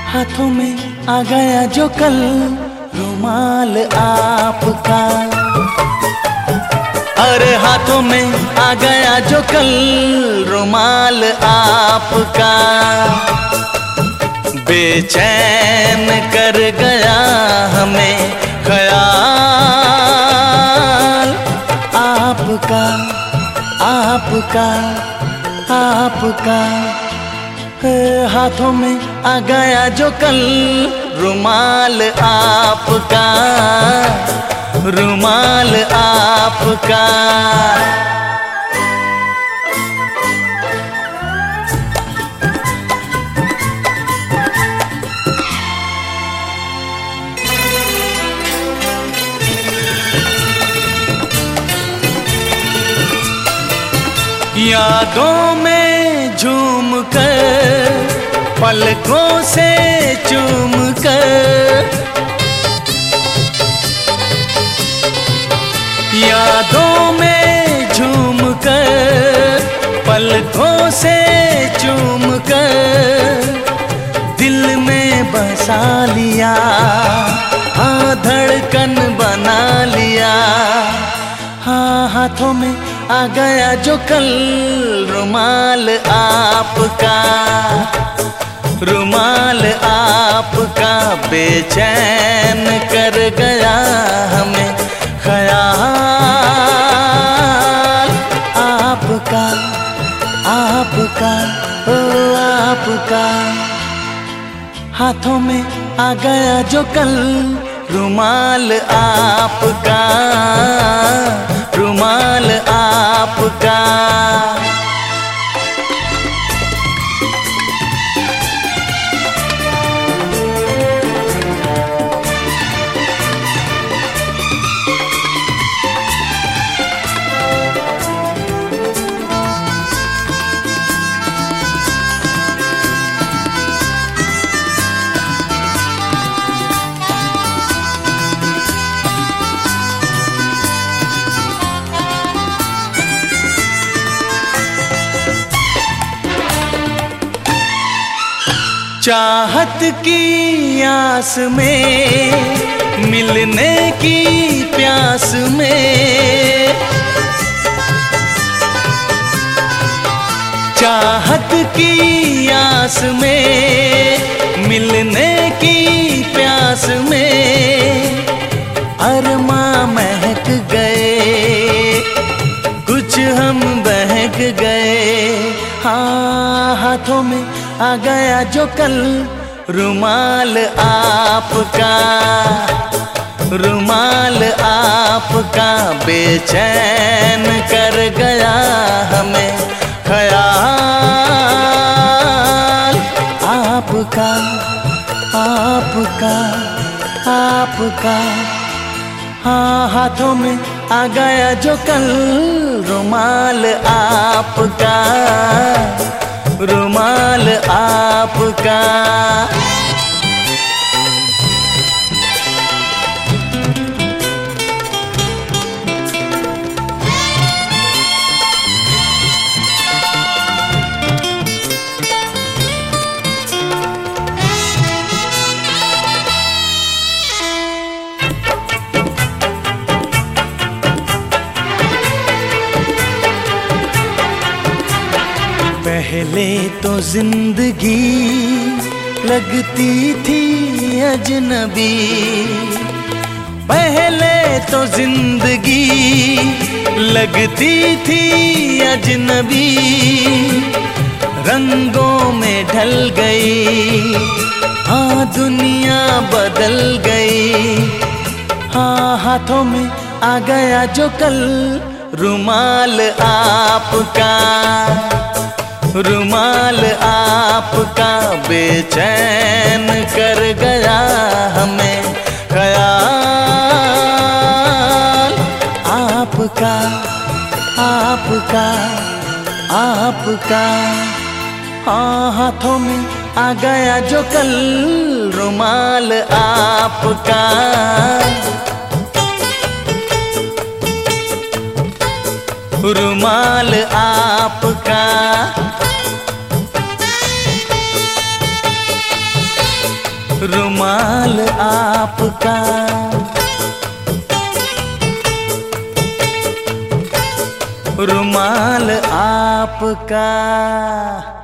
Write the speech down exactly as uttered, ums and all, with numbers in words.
हाथों में आ गया जो कल रुमाल आपका। अरे हाथों में आ गया जो कल रुमाल आपका। बेचैन कर गया हमें ख्याल आपका आपका आपका। हाथों में आ गया जो कल रुमाल आपका, रुमाल आपका। यादों में झूम कर पलकों से चूम कर, यादों में झूम कर पलकों से चूम कर दिल में बसा लिया, हाँ धड़कन बना लिया। हाँ हाथों में आ गया जो कल रुमाल आपका, रुमाल आपका। बेचैन कर गया हमें ख्याल आपका आपका ओ आपका। हाथों में आ गया जो कल रुमाल आपका, रुमाल आपका। चाहत की आस में मिलने की प्यास में, चाहत की आस में मिलने की प्यास में अरमां महक गए, कुछ हम बहक गए। हाँ हाथों में आ गया जो कल रुमाल आपका, रुमाल आपका। बेचैन कर गया हमें ख्याल आपका आपका आपका। हाँ हाथों में आ गया जो कल रुमाल आपका, रुमाल आपका। पहले तो जिंदगी लगती थी अजनबी, पहले तो जिंदगी लगती थी अजनबी। रंगों में ढल गई, हाँ दुनिया बदल गई। हाँ हाथों में आ गया जो कल रुमाल आपका, रुमाल आपका। बेचैन कर गया हमें ख्याल आपका आपका आपका। हाँ हाथों में आ गया जो कल रुमाल आपका, रुमाल आपका। रुमाल आपका, रुमाल आपका।